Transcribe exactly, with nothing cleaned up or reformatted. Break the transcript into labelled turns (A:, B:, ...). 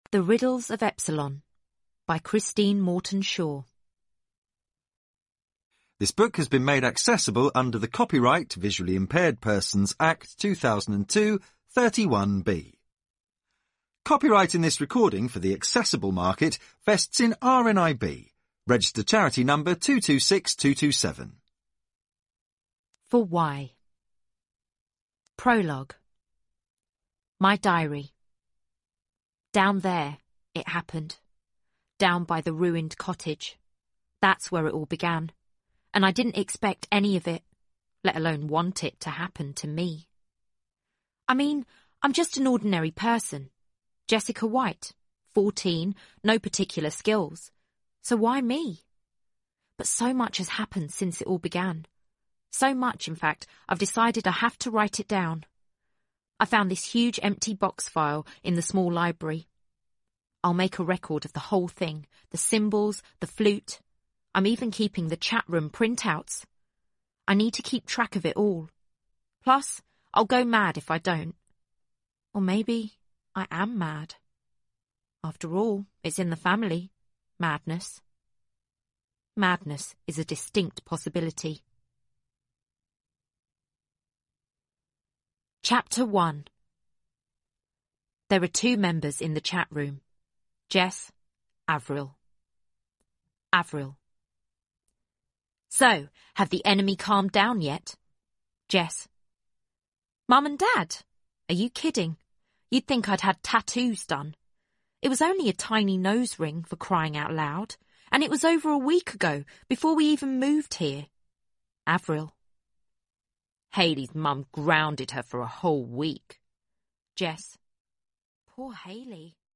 A: The Riddles of Epsilon by Christine Morton Shaw.
B: This book has been made accessible under the Copyright Visually Impaired Persons Act two thousand two, thirty-one B. Copyright in this recording for the accessible market vests in R N I B, registered charity number two two six two two seven.
A: For Why. Prologue. My diary. Down there, it happened. Down by the ruined cottage. That's where it all began. And I didn't expect any of it, let alone want it to happen to me. I mean, I'm just an ordinary person. Jessica White, fourteen, no particular skills. So why me? But so much has happened since it all began. So much, in fact, I've decided I have to write it down. I found this huge empty box file in the small library. I'll make a record of the whole thing, the symbols, the flute. I'm even keeping the chat room printouts. I need to keep track of it all. Plus, I'll go mad if I don't. Or maybe I am mad. After all, it's in the family. Madness. Madness is a distinct possibility. Chapter one. There are two members in the chat room. Jess, Avril. Avril. So, have the enemy calmed down yet? Jess. Mum and Dad? Are you kidding? You'd think I'd had tattoos done. It was only a tiny nose ring, for crying out loud, and it was over a week ago, before we even moved here. Avril. Hayley's mum grounded her for a whole week. Jess. Poor Hayley.